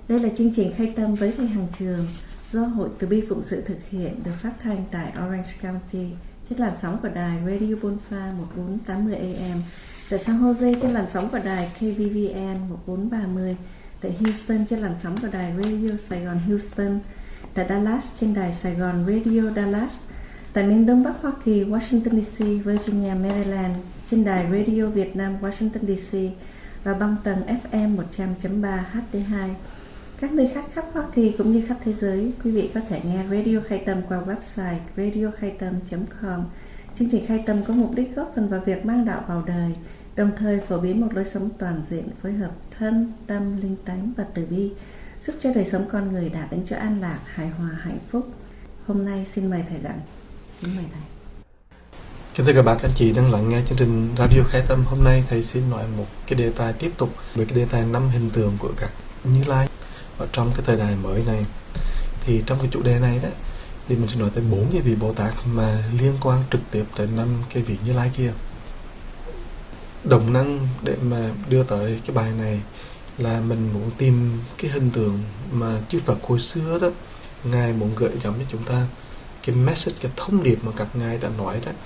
Đây là chương trình Khai Tâm với thầy Hằng Trường do Hội Từ Bi Phụng Sự thực hiện, được phát thanh tại Orange County trên làn sóng của đài Radio Bonsa 1480 AM, tại San Jose trên làn sóng của đài KVVN 1430, tại Houston trên làn sóng của đài Radio Sài Gòn Houston, tại Dallas trên đài Sài Gòn Radio Dallas, tại miền Đông Bắc Hoa Kỳ, Washington DC, Virginia, Maryland trên đài Radio Việt Nam Washington DC và băng tần FM 100.3 HD2. Các nơi khác khắp Hoa Kỳ cũng như khắp thế giới, quý vị có thể nghe Radio Khai Tâm qua website radiokhaitam.com. Chương trình Khai Tâm có mục đích góp phần vào việc mang đạo vào đời, đồng thời phổ biến một lối sống toàn diện, phối hợp thân, tâm, linh tánh và từ bi, giúp cho đời sống con người đạt đến chỗ an lạc, hài hòa, hạnh phúc. Hôm nay xin mời thầy giảng. Kính mời thầy. Kính thưa các bạn, các anh chị đang lắng nghe chương trình Radio Khai Tâm. Hôm nay thầy xin nói một cái đề tài tiếp tục về cái đề tài 5 hình tượng của các Như Lai ở trong cái thời đại mới này. Thì trong cái chủ đề này đó thì mình sẽ nói tới 4 cái vị Bồ Tát mà liên quan trực tiếp tới 5 cái vị Như Lai kia. Động năng để mà đưa tới cái bài này là mình muốn tìm cái hình tượng mà chư Phật hồi xưa đó, Ngài muốn gửi gắm cho chúng ta cái message, cái thông điệp mà các Ngài đã nói đó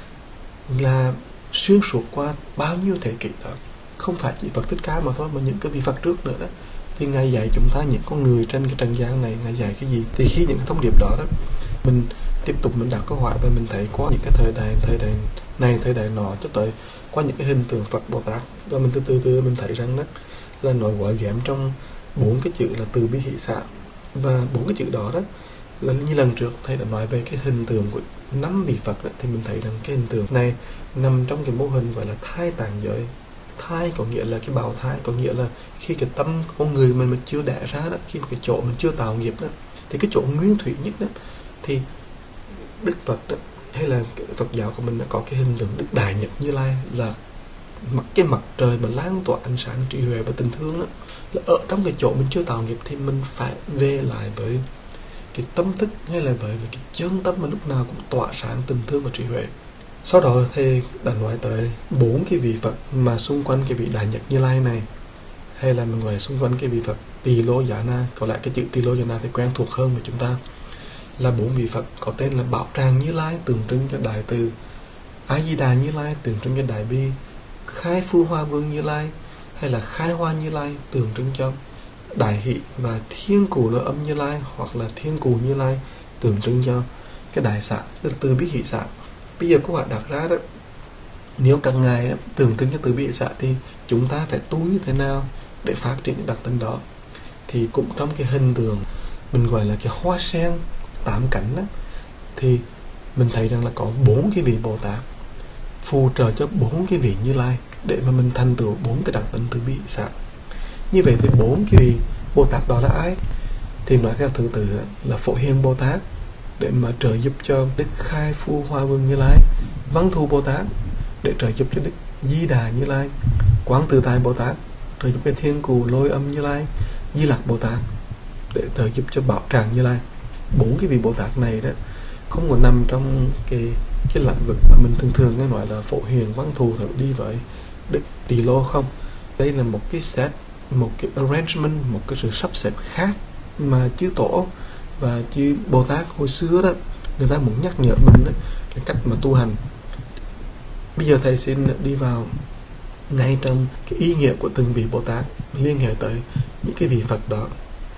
là xuyên suốt qua bao nhiêu thế kỷ đó. Không phải chỉ Phật Thích Ca mà thôi, mà những cái vị Phật trước nữa đó. Thì Ngài dạy chúng ta, những con người trên cái trần gian này, Ngài dạy cái gì? Thì khi những cái thông điệp đó đó, mình tiếp tục mình đặt câu hỏi và mình thấy qua những cái thời đại này, thời đại nọ, cho tới qua những cái hình tượng Phật Bồ Tát, và mình từ từ mình thấy rằng đó là nói gói ghém trong 4 cái chữ là từ bi hỷ xả. Và 4 cái chữ đó đó là như lần trước thầy đã nói về cái hình tượng của 5 vị Phật đó, thì mình thấy rằng cái hình tượng này nằm trong cái mô hình gọi là thai tàng giới. Thai có nghĩa là cái bào thai, có nghĩa là khi cái tâm con người mình chưa đẻ ra đó, khi mà cái chỗ mình chưa tạo nghiệp đó, thì cái chỗ nguyên thủy nhất đó thì Đức Phật đó, hay là Phật giáo của mình đã có cái hình tượng Đức Đại Nhật Như Lai, là cái mặt trời mà lan tỏa ánh sáng trí huệ và tình thương đó, là ở trong cái chỗ mình chưa tạo nghiệp thì mình phải về lại với cái tâm thức, hay là với cái chân tâm mà lúc nào cũng tỏa sáng tình thương và trí huệ. Sau đó thầy đã nói tới 4 cái vị Phật mà xung quanh cái vị Đại Nhật Như Lai này, hay là mình gọi xung quanh cái vị Phật Tỳ Lô Giá Na. Có lẽ cái chữ Tỳ Lô Giá Na thì quen thuộc hơn với chúng ta, là 4 vị Phật có tên là Bảo Tràng Như Lai, tượng trưng cho Đại Từ; A Di Đà Như Lai, tượng trưng cho Đại Bi; Khai Phu Hoa Vương Như Lai, hay là Khai Hoa Như Lai, tượng trưng cho Đại Hỷ; và Thiên Cù Lô Âm Như Lai, hoặc là Thiên Cù Như Lai, tượng trưng cho cái Đại Xả, tức là từ bi hỷ xả. Bây giờ câu hỏi đặt ra đó, nếu các ngài tượng trưng cho từ bi hỷ xả thì chúng ta phải tu như thế nào để phát triển những đặc tính đó? Thì cũng trong cái hình tượng mình gọi là cái hoa sen 8 cánh đó, thì mình thấy rằng là có 4 cái vị Bồ Tát phù trợ cho 4 cái vị Như Lai để mà mình thành tựu 4 cái đặc tính từ bi hỷ xả. Như vậy thì 4 cái vị Bồ Tát đó là ai? Thì nói theo thứ tự là Phổ Hiền Bồ Tát để mà trợ giúp cho Đức Khai Phu Hoa Vương Như Lai; Văn Thù Bồ Tát để trợ giúp cho Đức Di Đà Như Lai; Quán Tự Tại Bồ Tát trợ giúp cho Thiên Cù Lôi Âm Như Lai; Di Lặc Bồ Tát để trợ giúp cho Bảo Tràng Như Lai. 4 cái vị Bồ Tát này đó không còn nằm trong cái lãnh vực mà mình thường nghe nói là Phổ Hiền, Văn Thù thử đi với Đức Tỳ Lô không. Đây là một cái set, một cái arrangement, một cái sự sắp xếp khác mà chư Tổ và chư Bồ Tát hồi xưa đó người ta muốn nhắc nhở mình đó, cái cách mà tu hành. Bây giờ thầy xin đi vào ngay trong cái ý nghĩa của từng vị Bồ Tát liên hệ tới những cái vị Phật đó.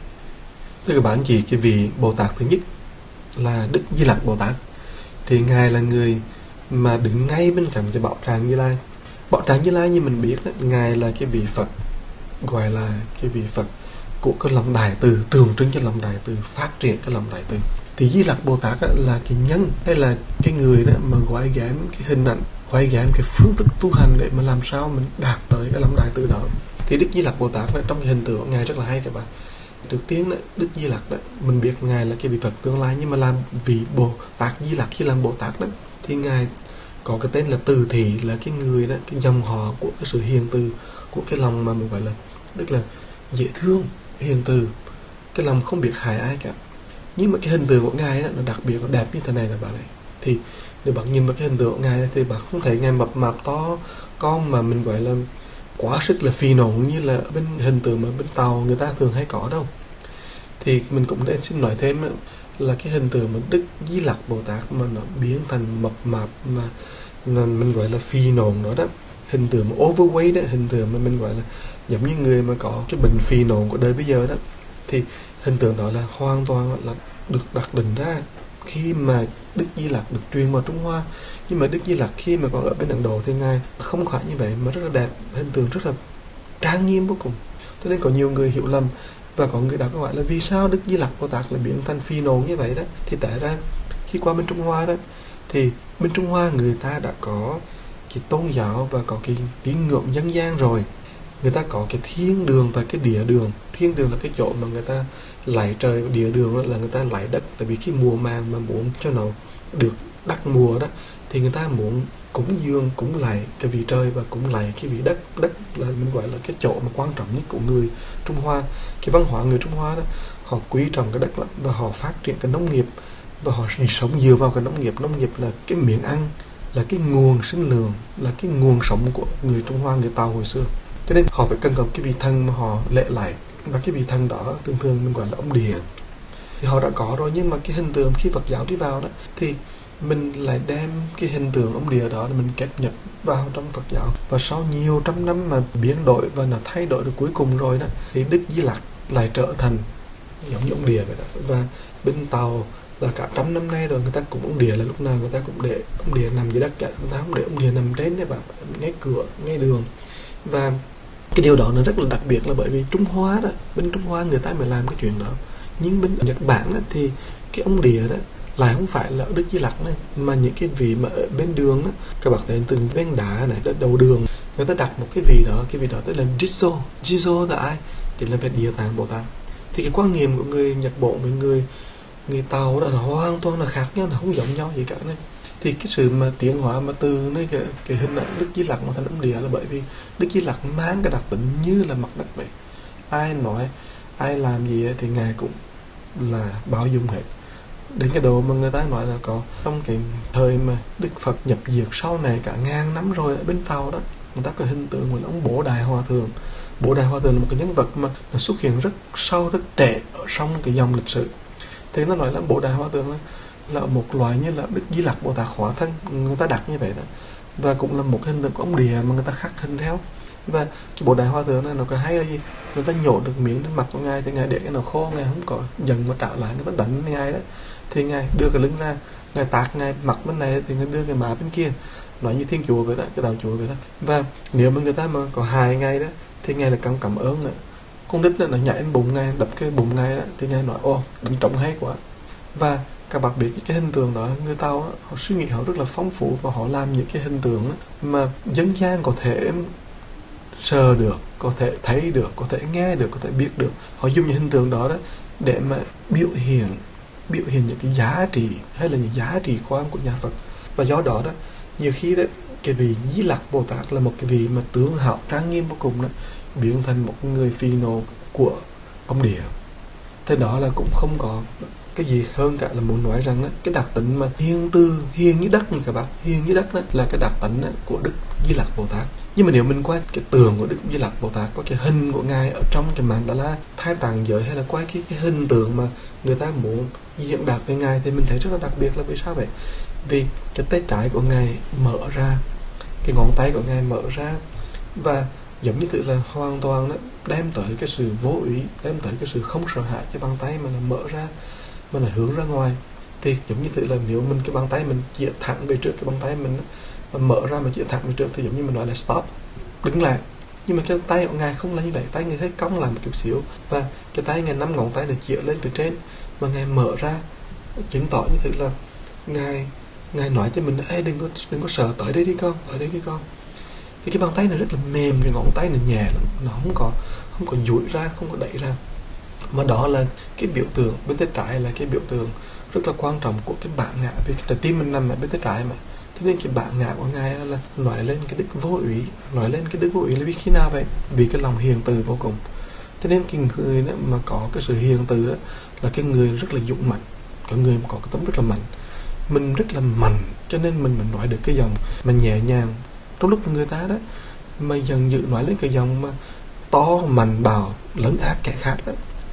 Thưa các bạn chị, cái vị Bồ Tát thứ nhất là Đức Di Lặc Bồ Tát, thì ngài là người mà đứng ngay bên cạnh cái Bảo Tràng Như Lai. Bảo Tràng Như Lai như mình biết đó, ngài là cái vị Phật gọi là cái vị Phật của cái lòng đại từ, tượng trưng cho lòng đại từ, phát triển cái lòng đại từ. Thì Di Lặc Bồ Tát là cái nhân, hay là cái người đó mà gói ghém cái hình ảnh, gói ghém cái phương thức tu hành để mà làm sao mình đạt tới cái lòng đại từ đó. Thì Đức Di Lặc Bồ Tát đó, trong cái hình tượng của ngài rất là hay các bạn. Trước tiên đó, Đức Di Lặc đó, mình biết ngài là cái vị Phật tương lai, nhưng mà làm vị Bồ Tát Di Lặc khi làm Bồ Tát đó thì ngài có cái tên là Từ Thị, là cái người đó, cái dòng họ của cái sự hiền từ, của cái lòng mà mình gọi là rất là dễ thương, hiền từ, cái lòng không biết hại ai cả. Nhưng mà cái hình tượng của ngài đó, nó đặc biệt, nó đẹp như thế này là bạn này. Thì nếu bạn nhìn vào cái hình tượng của ngài thì bạn không thấy ngài mập mạp to con mà mình gọi là quá sức là phì nộn như là bên hình tượng mà bên tàu người ta thường hay có đâu. Thì mình cũng để xin nói thêm là cái hình tượng mà Đức Di Lặc Bồ Tát mà nó biến thành mập mạp, mà mình gọi là phi nộn nữa đó, hình tượng mà overweight đó, hình tượng mà mình gọi là giống như người mà có cái bệnh phi nộn của đời bây giờ đó, thì hình tượng đó là hoàn toàn là được đặt định ra khi mà Đức Di Lặc được truyền vào Trung Hoa. Nhưng mà Đức Di Lặc khi mà còn ở bên Ấn Độ thì ngài không phải như vậy, mà rất là đẹp, hình tượng rất là trang nghiêm vô cùng. Cho nên có nhiều người hiểu lầm, và có người đặt câu hỏi là vì sao Đức Di Lặc Bồ Tát lại biến thành phi nộn như vậy đó. Thì tại ra khi qua bên Trung Hoa đó, thì bên Trung Hoa người ta đã có cái tôn giáo và có cái tín ngưỡng dân gian rồi. Người ta có cái thiên đường và cái địa đường. Thiên đường là cái chỗ mà người ta lạy trời, địa đường là người ta lạy đất. Tại vì khi mùa màng mà muốn cho nó được đắc mùa đó, thì người ta muốn cúng dường, cúng lạy cái vị trời và cúng lạy cái vị đất. Đất là mình gọi là cái chỗ mà quan trọng nhất của người Trung Hoa. Cái văn hóa người Trung Hoa đó, họ quý trọng cái đất lắm, và họ phát triển cái nông nghiệp, và họ sống dựa vào cái nông nghiệp. Nông nghiệp là cái miếng ăn, là cái nguồn sinh lượng, là cái nguồn sống của người Trung Hoa, người Tàu hồi xưa. Cho nên họ phải cần có cái vị thần mà họ lễ lại, và cái vị thần đó thường thường mình gọi là ông địa. Thì họ đã có rồi, nhưng mà cái hình tượng khi Phật giáo đi vào đó, thì mình lại đem cái hình tượng ông địa đó mình kép nhập vào trong Phật giáo. Và sau nhiều trăm năm mà biến đổi và nó thay đổi được, cuối cùng rồi đó, thì Đức Di Lặc lại trở thành giống như ông địa vậy đó. Và bên Tàu là cả trăm năm nay rồi, người ta cũng ông địa là lúc nào người ta cũng để ông địa nằm dưới đất cả, người ta không để ông địa nằm trên đấy, bạn ngay cửa, ngay đường. Và cái điều đó nó rất là đặc biệt, là bởi vì Trung Hoa đó, bên Trung Hoa người ta mới làm cái chuyện đó. Nhưng bên Nhật Bản đó, thì cái ông địa đó lại không phải là Đức Di Lặc này, mà những cái vị mà ở bên đường đó, các bạn thấy từng bên đá này, đầu đường người ta đặt một cái vị đó, cái vị đó tức là Jizo. Jizo là ai? Thì là về Địa Tạng Bồ Tát. Thì cái quan niệm của người Nhật Bản với người Tàu đó là hoàn toàn là khác nhau, là không giống nhau gì cả này. Thì cái sự mà tiến hóa mà từ cái hình ảnh Đức Di Lặc mà thành ông địa là bởi vì Đức Di Lặc mang cái đặc tính như là mặt đất vậy. Ai nói, ai làm gì thì ngài cũng là bao dung hết. Đến cái độ mà người ta nói là có trong cái thời mà Đức Phật nhập diệt sau này cả ngàn năm rồi ở bên Tàu đó, người ta có hình tượng của ông Bồ Đại Hòa Thượng. Bồ Đại Hòa Thượng là một cái nhân vật mà nó xuất hiện rất sâu, rất trễ ở trong cái dòng lịch sử. Thì nó nói là Bồ Đại Hòa Thượng là một loại như là Đức Di Lặc Bồ Tát hóa thân, người ta đặt như vậy đó. Và cũng là một hình tượng của ông địa mà người ta khắc hình theo. Và cái Bồ Đại Hòa Thượng này nó có hay là gì? Người ta nhổ được miếng trên mặt của ngài thì ngài để cái nào khô, ngài không có dần mà trả lại, người ta đánh ngài đó. Thì ngài đưa cái lưng ra, ngài tạc ngài mặt bên này thì ngài đưa cái má bên kia, nói như Thiên Chúa vậy đó, cái đạo Chúa vậy đó. Và nếu mà người ta mà có hài ngài đó thì ngài là cảm ơn nữa. Con nít nó nhảy lên bụng ngài, đập cái bụng ngài đó, thì ngài nói ô đánh trống hay quá. Và các bạn biết cái hình tượng đó, người Tàu đó, họ suy nghĩ họ rất là phong phú, và họ làm những cái hình tượng đó, mà dân gian có thể sờ được, có thể thấy được, có thể nghe được, có thể biết được. Họ dùng những hình tượng đó đó để mà biểu hiện những cái giá trị hay là những giá trị quan của nhà Phật. Và do đó đó, nhiều khi đó cái vị Di Lặc Bồ Tát là một cái vị mà tướng hào trang nghiêm vô cùng đó, biến thành một người phi nô của ông địa. Thế đó là cũng không có cái gì hơn cả là muốn nói rằng đó, cái đặc tính mà hiền như đất như các bạn, hiền như đất đó là cái đặc tính của Đức Di Lặc Bồ Tát. Nhưng mà nếu mình qua cái tường của Đức Di Lặc Bồ Tát, có cái hình của ngài ở trong cái Mandala Thái Tạng giới, hay là qua cái hình tượng mà người ta muốn diễn đạt về ngài, thì mình thấy rất là đặc biệt. Là vì sao vậy? Vì cái tay trái của ngài mở ra, cái ngón tay của ngài mở ra, và giống như tự là hoàn toàn đó, đem tới cái sự vô ý, đem tới cái sự không sợ hãi. Cái bàn tay mà nó mở ra, mà nó hướng ra ngoài, thì giống như tự là nếu mình cái bàn tay mình chĩa thẳng về trước, cái bàn tay mình mà mở ra mà chĩa thẳng về trước, thì giống như mình nói là stop, đứng lại. Nhưng mà cái tay của ngài không là như vậy, tay ngài thấy cong lại một chút xíu, và cái tay ngài 5 ngón tay nó chĩa lên từ trên, mà ngài mở ra, chứng tỏ như thế là ngài nói cho mình ê đừng có sợ, tới đây đi con. Thì cái bàn tay này rất là mềm, cái ngón tay này nhẹ lắm, nó không có duỗi ra, không có đẩy ra. Mà đó là cái biểu tượng, bên tay trái là cái biểu tượng rất là quan trọng của cái bản ngã, vì cái trái tim mình nằm ở bên tay trái mà. Thế nên cái bản ngã của ngài là nói lên cái đức vô úy. Nói lên cái đức vô úy là vì khi nào vậy? Vì cái lòng hiền từ vô cùng. Thế nên cái người đó mà có cái sự hiền từ đó là cái người rất là dũng mạnh, cái người mà có cái tấm rất là mạnh. Mình rất là mạnh, cho nên mình nói được cái dòng mà nhẹ nhàng. Trong lúc người ta đó mà dần dự nói lên cái dòng mà to, mạnh, bạo, lấn át kẻ khác đó,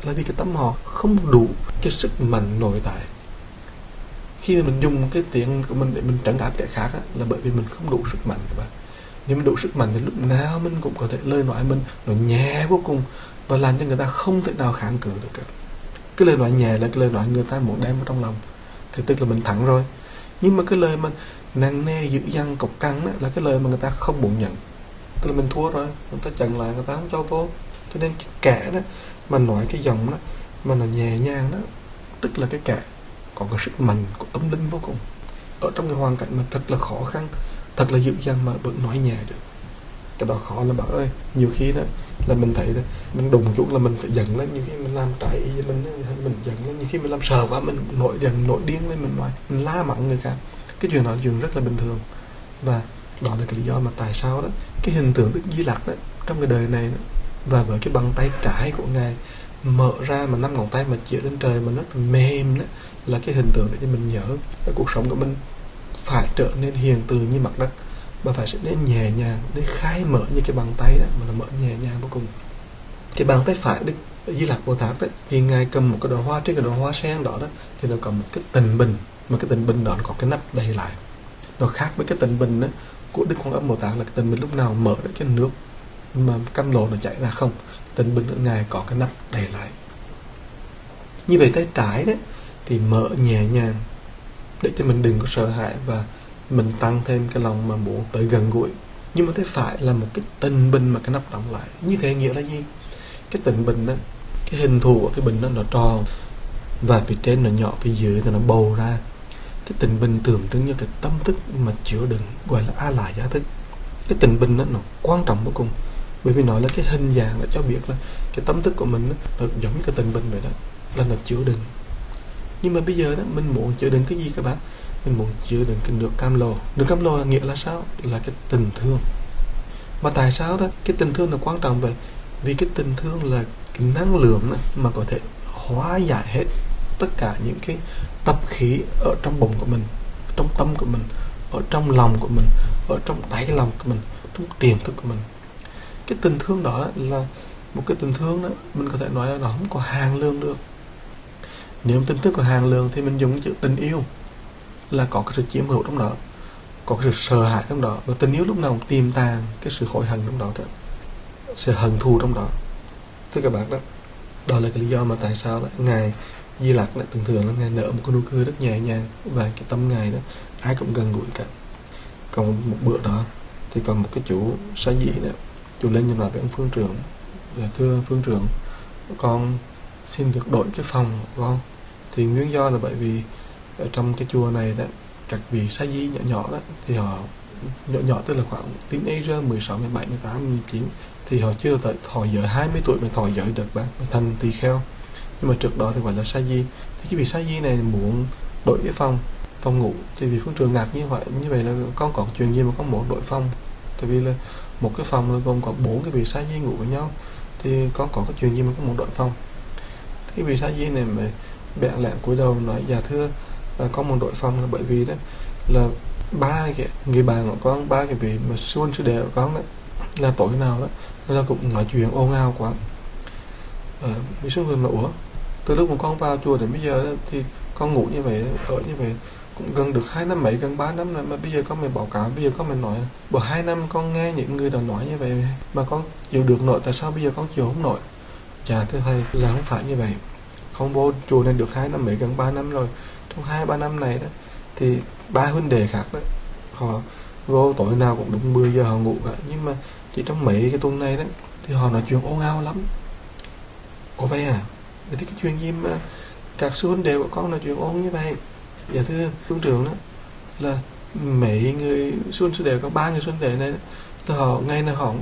là vì cái tâm họ không đủ cái sức mạnh nội tại. Khi mà mình dùng cái tiếng của mình để mình trấn áp kẻ khác á, là bởi vì mình không đủ sức mạnh các bạn. Nếu mình đủ sức mạnh thì lúc nào mình cũng có thể lời nói mình nó nhẹ vô cùng và làm cho người ta không thể nào kháng cự được cả. Cái lời nói nhẹ là cái lời nói người ta muốn đem vào trong lòng, thì tức là mình thắng rồi. Nhưng mà cái lời mà nặng nề dữ dằn cộc cằn đó là cái lời mà người ta không muốn nhận, tức là mình thua rồi, người ta chặn lại, người ta không cho vô. Cho nên cái kẻ đó mà nói cái giọng đó mà nó nhẹ nhàng đó, tức là cái kẻ có cái sức mạnh của tâm linh vô cùng. Ở trong cái hoàn cảnh mà thật là khó khăn, thật là dữ dằn mà vẫn nói nhẹ được, cái đó khó lắm bạn ơi. Nhiều khi đó là mình thấy đó, mình đùng chút là mình phải giận lên, nhiều khi mình làm trái ý mình giận lên, nhiều khi mình làm sợ quá mình nổi giận nổi điên lên, mình nói mình la mắng người khác. Cái chuyện đó là chuyện rất là bình thường, và đó là cái lý do mà tại sao đó cái hình tượng Đức Di Lặc đó trong cái đời này đó, và với cái bàn tay trái của Ngài mở ra mà 5 ngón tay mà chỉ lên trời mà nó mềm đó, là cái hình tượng để cho mình nhớ là cuộc sống của mình phải trở nên hiền từ như mặt đất, và phải sẽ nên nhẹ nhàng, nên khai mở như cái bàn tay đó mà nó mở nhẹ nhàng vô cùng. Cái bàn tay phải Đức Di Lặc Bồ Tát đó, thì Ngài cầm một cái đóa hoa, trên cái đóa hoa sen đó đó thì nó có một cái tịnh bình, mà cái tịnh bình đó nó có cái nắp đầy lại. Nó khác với cái tịnh bình đó của Đức Quan Âm Bồ Tát là cái tịnh bình lúc nào mở được cái nước mà cam lồ nó chảy ra không. Tịnh bình của Ngài có cái nắp đầy lại. Như vậy tay trái đó thì mở nhẹ nhàng để cho mình đừng có sợ hãi và mình tăng thêm cái lòng mà muốn tới gần gũi. Nhưng mà tay phải là một cái tịnh bình mà cái nắp đóng lại. Như thế nghĩa là gì? Cái tịnh bình đó, cái hình thù của cái bình đó nó tròn, và phía trên nó nhỏ, phía dưới thì nó bầu ra. Cái tịnh bình tượng trưng như cái tâm thức mà chứa đựng, gọi là A La Gia thức. Cái tịnh bình đó nó quan trọng vô cùng, bởi vì nó là cái hình dạng để cho biết là cái tâm thức của mình đó, nó giống như cái tịnh bình vậy đó, là nó chứa đựng. Nhưng mà bây giờ đó mình muốn chứa đựng cái gì các bạn? Mình muốn chứa đựng cái nước cam lồ. Nước cam lồ là nghĩa là sao? Là cái tình thương. Mà tại sao đó cái tình thương là quan trọng vậy? Vì cái tình thương là cái năng lượng đó, mà có thể hóa giải hết tất cả những cái tập khí ở trong bụng của mình, trong tâm của mình, ở trong lòng của mình, ở trong đáy lòng của mình, trong tiềm thức của mình. Cái tình thương đó là một cái tình thương đó, mình có thể nói là nó không có hàng lương được. Nếu tình thương có hàng lương thì mình dùng cái chữ tình yêu, là có cái sự chiếm hữu trong đó, có cái sự sợ hãi trong đó, và tình yêu lúc nào cũng tiềm tàng cái sự hối hận trong đó cả, sự hận thù trong đó. Thưa các bạn đó, đó là cái lý do mà tại sao đó Ngài Di Lặc lại thường là Ngài nở một cái nụ cười rất nhẹ nhàng, và cái tâm Ngài đó ai cũng gần gũi cả. Còn một bữa đó thì còn một cái chủ Sa Di đó, chủ lên nhìn nói với ông phương trưởng: thưa phương trưởng, con xin được đổi cái phòng của con. Thì nguyên do là bởi vì ở trong cái chùa này đó, các vị Sa Di nhỏ nhỏ đó, thì họ nhỏ tức là khoảng teenager 16, 17, 18, 19, thì họ chưa tới thọ giới 20 tuổi mới thọ giới được bạn, thành tỳ kheo. Nhưng mà trước đó thì gọi là Sa Di. Thì cái vị Sa Di này muốn đổi cái phòng ngủ, thì vì phương trường ngạc như vậy là con có chuyện gì mà con muốn đổi phòng? Tại vì là một cái phòng là gồm có 4 cái vị Sa Di ngủ với nhau, thì con có cái chuyện gì mà con muốn đổi phòng? Cái vị Sa Di này mà bẹn lẹn cúi đầu nói: dạ thưa, con muốn đổi phòng là bởi vì đó là 3 cái người bạn của con, 3 cái vị mà sư huynh sư đệ của con đó, là tối nào đó là cũng nói chuyện ồn ào quá. Vị sư huynh nói: ủa, từ lúc mà con vào chùa đến bây giờ đó, thì con ngủ như vậy, ở như vậy cũng gần được 2 năm mấy, gần 3 năm rồi, mà bây giờ con mới báo cáo, bây giờ con mới nói bỏ 2 năm con nghe những người đã nói như vậy mà con chịu được nổi, tại sao bây giờ con chịu không nổi? Dạ thưa thầy, là không phải như vậy. Con vô chùa này được 2 năm mấy, gần 3 năm rồi. Trong 2-3 năm này đó thì 3 huynh đệ khác đó, họ vô tối nào cũng đúng 10 giờ họ ngủ cả. Nhưng mà chỉ trong mấy cái tuần này đó thì họ nói chuyện ồn ào lắm. Ồ vậy à? Vậy thì cái chuyện gì mà các sư huynh đệ của con nói chuyện ồn như vậy? Dạ thưa phương trưởng đó, là mấy người sư huynh sư đệ, có 3 người sư huynh đệ này đó, họ ngày nào họ cũng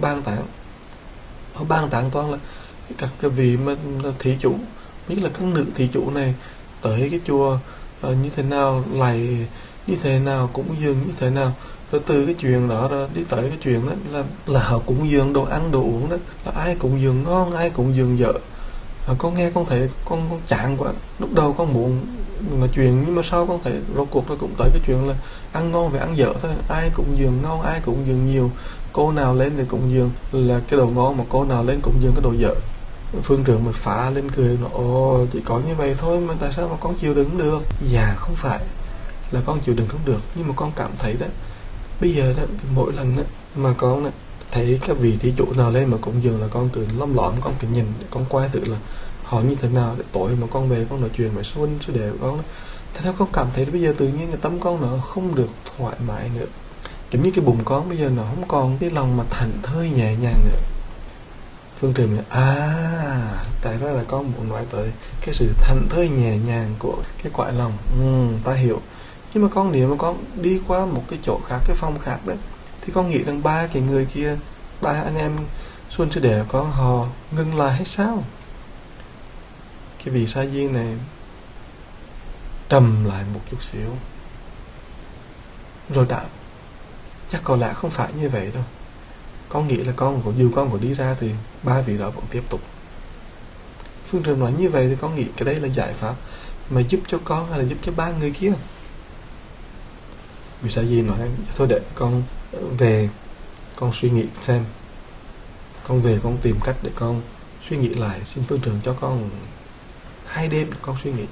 bàn tán toàn là các cái vị mà thí chủ, nhất là các nữ thí chủ này tới cái chùa như thế nào, lại như thế nào, cúng dường như thế nào, rồi từ cái chuyện đó rồi đi tới cái chuyện đó là họ cúng dường đồ ăn đồ uống đó, là ai cúng dường ngon, ai cúng dường dở. Con nghe con thấy con chán quá. Lúc đầu con muốn nói chuyện, nhưng mà sau con thấy rốt cuộc nó cũng tới cái chuyện là ăn ngon phải ăn dở thôi. Ai cúng dường ngon, ai cúng dường nhiều, cô nào lên thì cúng dường là cái đồ ngon, mà cô nào lên cúng dường cái đồ dở. Phương Trường mới phá lên cười, nó ồ chỉ có như vậy thôi mà tại sao mà con chịu đựng được? Dạ không phải là con chịu đựng không được, nhưng mà con cảm thấy đó, bây giờ đó mỗi lần đó mà con đó, thấy các vị thí chủ nào lên mà cũng dường là con cứ lom lõm, con cứ nhìn để con qua thử là họ như thế nào, để tối mà con về con nói chuyện với sư huynh sư đệ của con đó. Thế nên con cảm thấy bây giờ tự nhiên cái tâm con nó không được thoải mái nữa, giống như cái bụng con bây giờ nó không còn cái lòng mà thảnh thơi nhẹ nhàng nữa. Phương Trường nói tại ra là con muốn nói tới cái sự thảnh thơi nhẹ nhàng của cái cõi lòng. Ta hiểu. Nhưng mà con nếu mà con đi qua một cái chỗ khác, cái phòng khác đấy, thì con nghĩ rằng ba cái người kia, ba anh em Xuân sư đệ của con, họ ngừng lại hay sao? Cái vị sa di này trầm lại một chút xíu rồi đáp, chắc có lẽ không phải như vậy đâu. Con nghĩ là dù con có đi ra thì ba vị đó vẫn tiếp tục. Phương Trường nói như vậy thì con nghĩ cái đấy là giải pháp mà giúp cho con hay là giúp cho ba người kia? Vì sao gì nói thôi để con về con suy nghĩ xem, con về con tìm cách để con suy nghĩ lại, xin Phương Trường cho con 2 đêm để con suy nghĩ.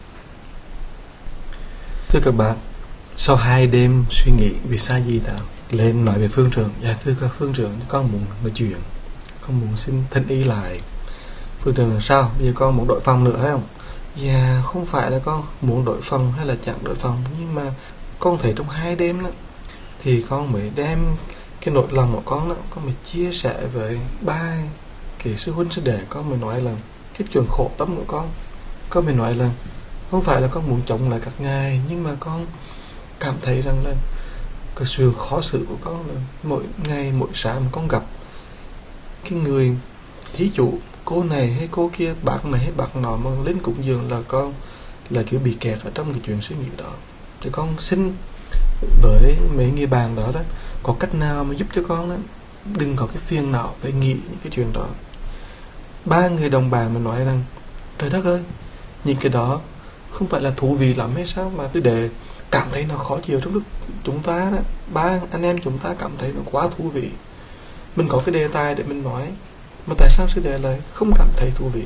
Thưa các bạn, sau 2 đêm suy nghĩ, vì sao gì đã lên nói về Phương Trường, dạ thưa các Phương Trường, con muốn nói chuyện, con muốn xin thân y lại. Phương Trường là sao, bây giờ con muốn đổi phòng nữa hay không? Dạ không phải là con muốn đổi phòng hay là chẳng đổi phòng, nhưng mà con thấy trong 2 đêm đó thì con mới đem cái nỗi lòng của con đó, con mới chia sẻ với ba cái sư huynh sư đệ. Con mới nói là cái chuyện khổ tâm của con mới nói là không phải là con muốn chống lại các ngài, nhưng mà con cảm thấy rằng là cái sự khó xử của con là mỗi ngày mỗi sáng con gặp cái người thí chủ, cô này hay cô kia, bác này hay bác nọ mà lên cúng dường là con là kiểu bị kẹt ở trong cái chuyện suy nghĩ đó. Thì con xin với mấy người bạn đó có cách nào mà giúp cho con đó đừng có cái phiền não phải nghĩ những cái chuyện đó. Ba người đồng bạn mà nói rằng trời đất ơi, những cái đó không phải là thú vị lắm hay sao mà tôi để cảm thấy nó khó chịu trong lúc chúng ta đó, ba anh em chúng ta cảm thấy nó quá thú vị, mình có cái đề tài để mình nói mà tại sao sư đệ lại không cảm thấy thú vị?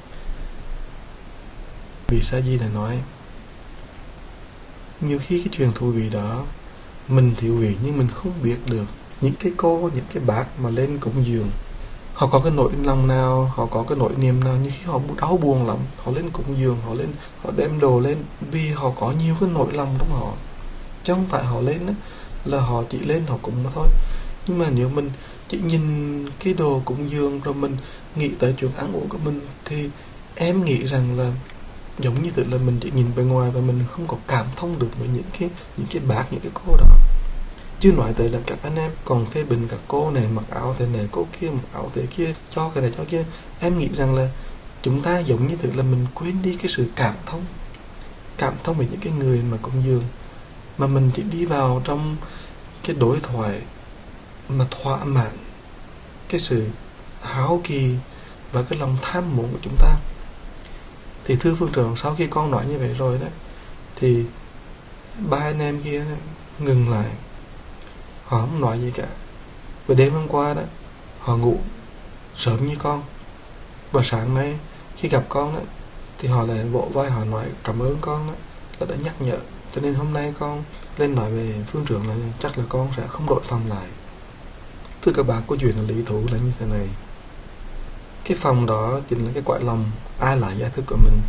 Vì sao gì là nói nhiều khi cái chuyện thú vị đó mình thiếu vị, nhưng mình không biết được những cái cô, những cái bác mà lên cúng dường, họ có cái nỗi lòng nào, họ có cái nỗi niềm nào, như khi họ đau buồn lắm, họ lên cúng dường, họ đem đồ lên vì họ có nhiều cái nỗi lòng trong họ, chứ không phải họ lên đó là họ chỉ lên họ cúng mà thôi. Nhưng mà nếu mình chỉ nhìn cái đồ cúng dường rồi mình nghĩ tới chuyện ăn uống của mình thì em nghĩ rằng là giống như là mình chỉ nhìn bên ngoài và mình không có cảm thông được với những cái bác, những cái cô đó. Chứ nói tới là các anh em còn phê bình các cô này mặc áo thế này, cô kia mặc áo thế kia, cho cái này cho kia. Em nghĩ rằng là chúng ta giống như là mình quên đi cái sự cảm thông với những cái người mà cúng dường, mà mình chỉ đi vào trong cái đối thoại mà thỏa mãn cái sự háo kỳ và cái lòng tham muốn của chúng ta. Thì thưa Phương Trường, sau khi con nói như vậy rồi đó thì ba anh em kia ngừng lại, họ không nói gì cả. Và đêm hôm qua đó họ ngủ sớm như con, và sáng nay khi gặp con đó thì họ lại vỗ vai họ nói cảm ơn con đó, là đã nhắc nhở. Cho nên hôm nay con lên nói về Phương Trường là chắc là con sẽ không đổi phòng lại. Thưa các bạn, câu chuyện là lý thú là như thế này. Cái phòng đó chính là cái cõi lòng ai là gia thức của mình.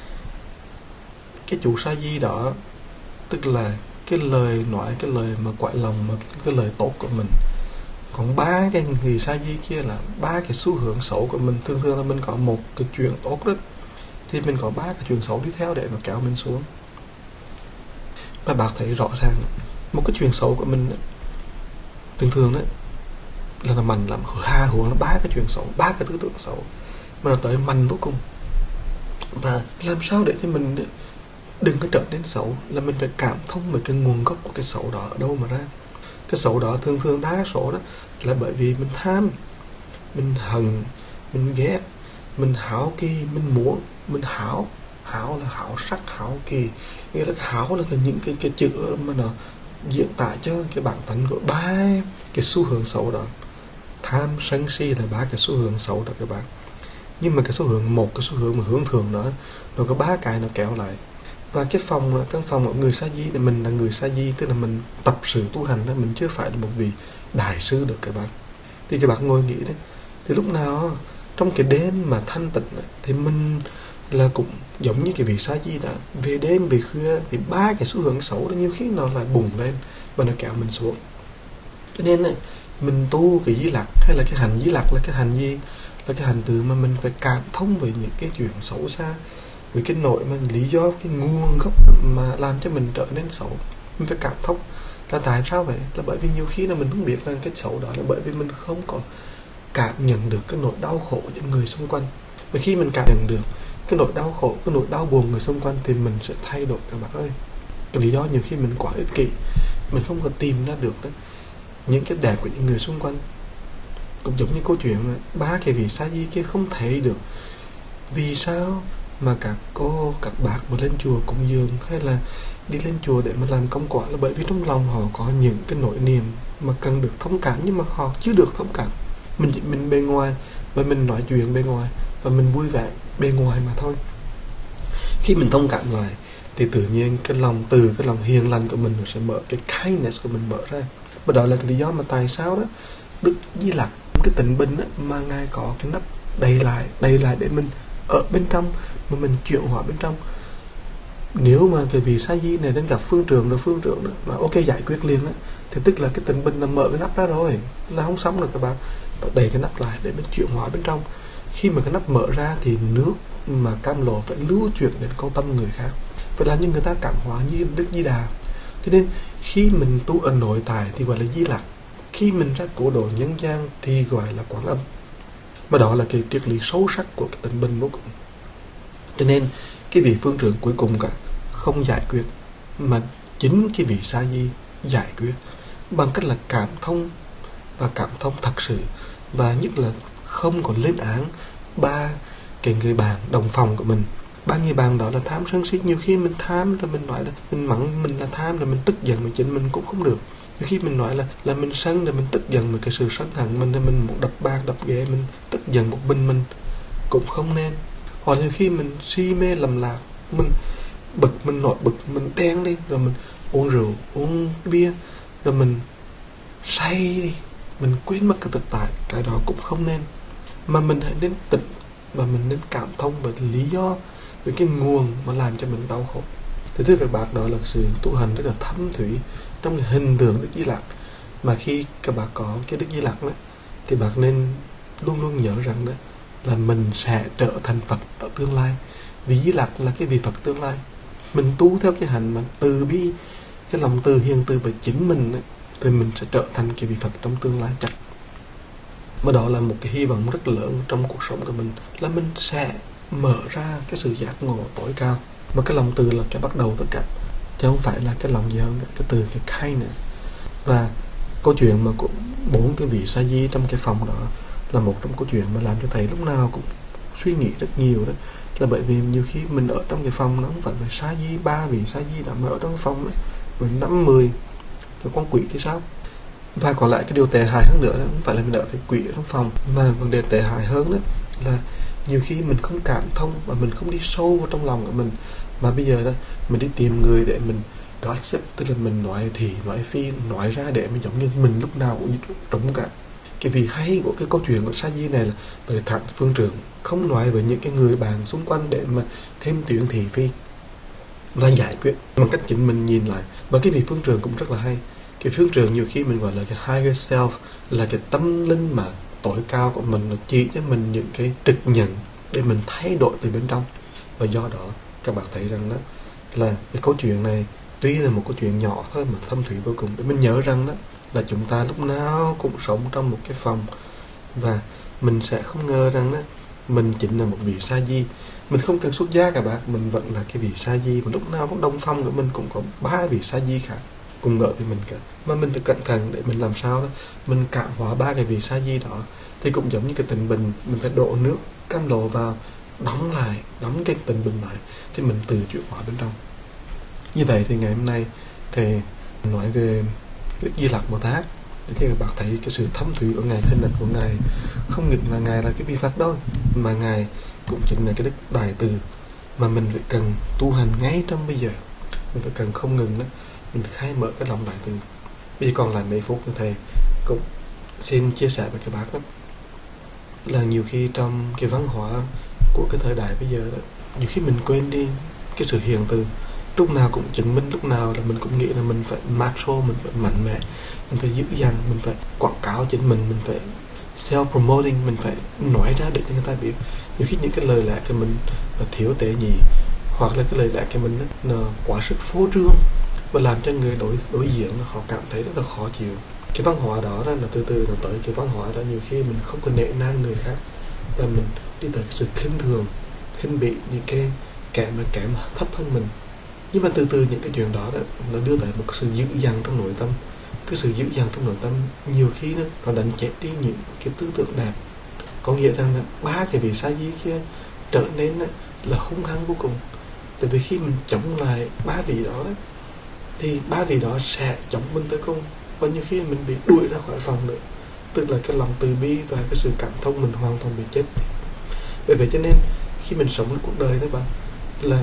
Cái chủ sa di đó tức là cái lời nói, cái lời mà cõi lòng, mà cái lời tốt của mình. Còn ba cái người sa di kia là ba cái xu hướng xấu của mình. Thường thường là mình có một cái chuyện tốt đó thì mình có ba cái chuyện xấu đi theo để mà kéo mình xuống. Và bạn thấy rõ ràng một cái chuyện xấu của mình đó, thường thường đó là mạnh lắm, hà huống là ba cái chuyện xấu, ba cái tư tưởng xấu mà nó tới mạnh vô cùng. Và làm sao để cho mình đừng có trở nên xấu là mình phải cảm thông về cái nguồn gốc của cái xấu đó ở đâu mà ra. Cái xấu đó thường thường đa số đó là bởi vì mình tham, mình hận, mình ghét, mình háo kỳ, mình muốn, mình háo là háo sắc, háo kỳ. Nghĩa là háo là những cái chữ mà nó diễn tả cho cái bản tánh của ba cái xu hướng xấu đó. Tham, sân si là ba cái xu hướng xấu đó các bạn. Nhưng mà cái số hướng một, cái số hướng mà hướng thường đó, nó có 3 cái nó kéo lại. Và cái căn phòng của người sa di là mình là người sa di, tức là mình tập sự tu hành đó, mình chưa phải là một vị đại sư được các bạn. Thì các bạn ngồi nghĩ đấy, thì lúc nào trong cái đêm mà thanh tịnh thì mình là cũng giống như cái vị sa di đã về đêm về khuya, thì 3 cái xu hướng xấu đó nhiều khi nó lại bùng lên và nó kéo mình xuống. Cho nên này, mình tu cái di lặc hay là cái hành di lặc là cái hành gì? Là cái hành từ mà mình phải cảm thông với những cái chuyện xấu xa, với cái nội mà lý do, cái nguồn gốc mà làm cho mình trở nên xấu. Mình phải cảm thông là tại sao vậy? Là bởi vì nhiều khi là mình không biết là cái xấu đó là bởi vì mình không có cảm nhận được cái nỗi đau khổ của những người xung quanh. Và khi mình cảm nhận được cái nỗi đau khổ, cái nỗi đau buồn người xung quanh thì mình sẽ thay đổi các bạn ơi. Cái lý do nhiều khi mình quá ích kỷ, mình không có tìm ra được đó, những cái đẹp của những người xung quanh. Cũng giống như câu chuyện là 3 cái vị sa di kia không thấy được vì sao mà các cô, các bác mà lên chùa cúng dường hay là đi lên chùa để mà làm công quả, là bởi vì trong lòng họ có những cái nỗi niềm mà cần được thông cảm, nhưng mà họ chưa được thông cảm. Mình bề ngoài và mình nói chuyện bề ngoài và mình vui vẻ bề ngoài mà thôi. Khi mình thông cảm lại thì tự nhiên cái lòng hiền lành của mình sẽ mở, cái kindness của mình mở ra. Và đó là cái lý do mà tại sao đó Đức Di Lặc cái tịnh bình đó, mà Ngài có cái nắp đầy lại để mình ở bên trong, mà mình chuyển hóa bên trong. Nếu mà cái vị sa di này đến gặp phương trượng đó là ok giải quyết liền đó, thì tức là cái tịnh bình là mở cái nắp ra rồi, là không xong rồi các bạn. Và đẩy cái nắp lại để mình chuyển hóa bên trong. Khi mà cái nắp mở ra thì nước mà cam lộ phải lưu chuyển đến con tâm người khác, phải làm như người ta cảm hóa như Đức Di Đà. Cho nên khi mình tu ở nội tại thì gọi là Di Lặc, khi mình ra cổ độ nhân gian thì gọi là Quán Âm. Mà đó là cái triết lý sâu sắc của cái tịnh bình vô cùng. Cho nên cái vị phương trưởng cuối cùng cả không giải quyết, mà chính cái vị sa di giải quyết bằng cách là cảm thông, và cảm thông thật sự, và nhất là không còn lên án 3 cái người bạn đồng phòng của mình. 3 người bạn đó là tham sân si. Nhiều khi mình tham rồi mình nói là mình mắng mình là tham, rồi mình tức giận mình chính mình cũng không được. Nhiều khi mình nói là mình sân rồi mình tức giận với cái sự sân hận mình, rồi mình muốn đập bàn đập ghế, mình tức giận một mình cũng không nên. Hoặc nhiều khi mình si mê lầm lạc, mình bực, mình nổi bực, mình đen đi, rồi mình uống rượu, uống bia, rồi mình say đi, mình quên mất cái thực tại, cái đó cũng không nên. Mà mình hãy đến tịnh, và mình nên cảm thông về lý do, về cái nguồn mà làm cho mình đau khổ. Thì thưa các bạn, đó là sự tu hành rất là thâm thúy trong cái hình tượng Đức Di Lặc. Mà khi các bạn có cái Đức Di Lặc đó, thì bạn nên luôn luôn nhớ rằng đó là mình sẽ trở thành Phật ở tương lai. Vì Di Lặc là cái vị Phật tương lai. Mình tu theo cái hành mà từ bi, cái lòng từ hiền từ với chính mình ấy, thì mình sẽ trở thành cái vị Phật trong tương lai chắc. Mà đó là một cái hy vọng rất lớn trong cuộc sống của mình, là mình sẽ mở ra cái sự giác ngộ tối cao. Mà cái lòng từ là cái bắt đầu tất cả, chứ không phải là cái lòng gì hơn cả. Cái từ, cái kindness. Và câu chuyện mà của 4 cái vị sa di trong cái phòng đó là một trong câu chuyện mà làm cho thầy lúc nào cũng suy nghĩ rất nhiều đó. Là bởi vì nhiều khi mình ở trong cái phòng nó không phải là sa di, 3 vị sa di đã mà ở trong cái phòng đấy, rồi 5, 10 cái con quỷ thì sao? Và còn lại cái điều tệ hại hơn nữa đó, không phải là mình ở cái quỷ ở trong phòng, mà vấn đề tệ hại hơn đó là nhiều khi mình không cảm thông và mình không đi sâu vào trong lòng của mình, mà bây giờ đó mình đi tìm người để mình gossip, tức là mình nói thì nói phi, nói ra để mình giống như mình lúc nào cũng trống cả. Cái vì hay của cái câu chuyện của sa di này là từ thẳng phương trưởng không nói với những cái người bạn xung quanh để mà thêm tiếng thị phi, và giải quyết bằng cách chính mình nhìn lại. Và cái vị phương trưởng cũng rất là hay. Cái phương trưởng nhiều khi mình gọi là cái higher self, là cái tâm linh mà tối cao của mình, nó chỉ cho mình những cái trực nhận để mình thay đổi từ bên trong. Và do đó các bạn thấy rằng đó là cái câu chuyện này tuy là một câu chuyện nhỏ thôi mà thâm thúy vô cùng. Để mình nhớ rằng đó là chúng ta lúc nào cũng sống trong một cái phòng, và mình sẽ không ngờ rằng đó mình chính là một vị sa di. Mình không cần xuất gia cả bạn, mình vẫn là cái vị sa di, mà lúc nào cũng đồng phong của mình cũng có 3 vị sa di khác cùng ở với mình cả. Mà mình phải cẩn thận để mình làm sao đó mình cảm hóa 3 cái vị sa di đó. Thì cũng giống như cái tịnh bình, mình phải đổ nước cam lộ vào, đóng cái tịnh bình lại, thì mình tự chuyển hóa bên trong. Như vậy thì ngày hôm nay thầy nói về Đức Di Lặc Bồ Tát, để cho các bạn thấy cái sự thâm thúy của Ngài, hình ảnh của Ngài không những là Ngài là cái vị Phật đâu, mà Ngài cũng chính là cái đức đại từ mà mình phải cần tu hành ngay trong bây giờ. Mình phải cần không ngừng đó, mình phải khai mở cái lòng đại từ. Bây giờ còn lại mấy phút thì thầy cũng xin chia sẻ với các bác đó, là nhiều khi trong cái văn hóa của cái thời đại bây giờ đó, nhiều khi mình quên đi cái sự hiền từ. Lúc nào cũng chứng minh, lúc nào là mình cũng nghĩ là mình phải macho, mình phải mạnh mẽ, mình phải dữ dằn, mình phải quảng cáo chính mình phải self-promoting, mình phải nói ra để cho người ta biết. Nhiều khi những cái lời lẽ của mình là thiếu tế nhị, hoặc là cái lời lẽ của mình nó quá sức phô trương và làm cho người đối diện họ cảm thấy rất là khó chịu. Cái văn hóa đó là từ từ nó tới cái văn hóa đó, nhiều khi mình không có nể nang người khác và mình đi tới cái sự khinh thường, khinh bị những cái kẻ mà thấp hơn mình. Nhưng mà từ từ những cái chuyện đó nó đưa tới một sự dữ dằn trong nội tâm. Cái sự dữ dằn trong nội tâm nhiều khi nó đánh chết đi những cái tư tưởng đẹp. Có nghĩa rằng là ba cái vị sa di kia trở nên là hung hăng vô cùng. Tại vì khi mình chống lại ba vị đó thì ba vị đó sẽ chống mình tới cùng, và nhiều khi mình bị đuổi ra khỏi phòng nữa. Tức là cái lòng từ bi và cái sự cảm thông mình hoàn toàn bị chết. Bởi vậy cho nên khi mình sốngในcuộc đời đó bạn, là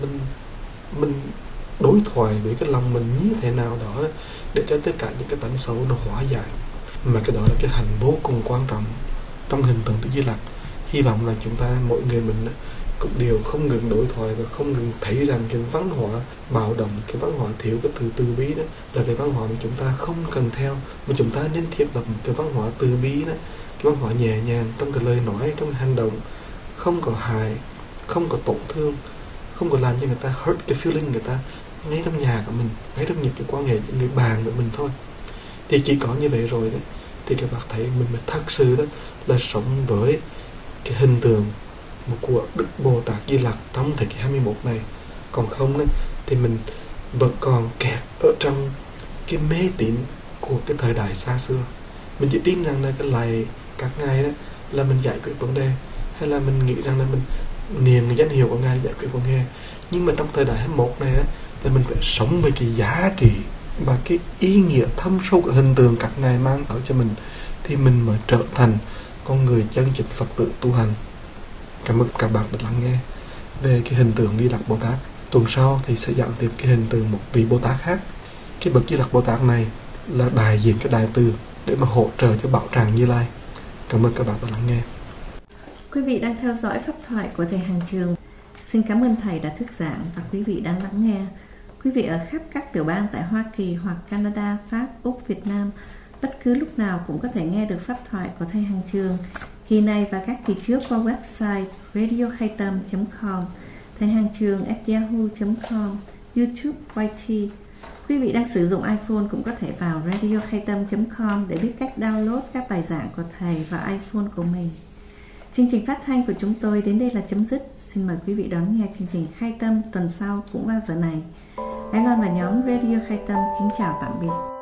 mình đối thoại với cái lòng mình như thế nào đó để cho tất cả những cái tánh xấu nó hóa giải. Mà cái đó là cái hành vô cùng quan trọng trong hình tượng Đức Di Lặc. Hy vọng là chúng ta mỗi người mình cũng đều không ngừng đối thoại và không ngừng thấy rằng cái văn hóa bạo động, cái văn hóa thiếu cái từ bi đó là cái văn hóa mà chúng ta không cần theo, mà chúng ta nên thiết lập một cái văn hóa từ bi đó, cái văn hóa nhẹ nhàng trong cái lời nói, trong cái hành động, không có hại, không có tổn thương, không có làm cho người ta hurt cái feeling người ta ngay trong nhà của mình, ngay trong những cái quan hệ những người bạn của mình thôi. Thì chỉ có như vậy rồi đấy, thì các bạn thấy mình mới thật sự đó là sống với cái hình tượng của Đức Bồ Tát Di Lặc trong thế kỷ 21 này. Còn không đấy, thì mình vẫn còn kẹt ở trong cái mê tín của cái thời đại xa xưa. Mình chỉ tin rằng là cái lạy các ngài đó là mình giải quyết vấn đề, hay là mình nghĩ rằng là mình niệm danh hiệu của ngài giải quyết vấn đề. Nhưng mà trong thời đại 21 này đó, là mình phải sống với cái giá trị và cái ý nghĩa thâm sâu của hình tượng các ngài mang tới cho mình, thì mình mới trở thành con người chân chính Phật tử tu hành. Cảm ơn các bạn đã lắng nghe về cái hình tượng Di Lặc Bồ Tát. Tuần sau thì sẽ giảng tiếp cái hình tượng một vị Bồ Tát khác. Cái bậc Di Lặc Bồ Tát này là đại diện cái đại từ để mà hỗ trợ cho Bảo Tràng Như Lai. Cảm ơn các bạn đã lắng nghe. Quý vị đang theo dõi pháp thoại của thầy Hàng Trường. Xin cảm ơn thầy đã thuyết giảng và quý vị đang lắng nghe. Quý vị ở khắp các tiểu bang tại Hoa Kỳ hoặc Canada, Pháp, Úc, Việt Nam, bất cứ lúc nào cũng có thể nghe được pháp thoại của thầy Hàng Trường. Kỳ này và các kỳ trước qua website radiokhaitam.com, thầy Hàng Trường @yahoo.com, YouTube YT. Quý vị đang sử dụng iPhone cũng có thể vào radiokhaitam.com để biết cách download các bài giảng của thầy vào iPhone của mình. Chương trình phát thanh của chúng tôi đến đây là chấm dứt. Xin mời quý vị đón nghe chương trình Khai Tâm tuần sau cũng vào giờ này. Ái Loan và nhóm Radio Khai Tâm kính chào tạm biệt.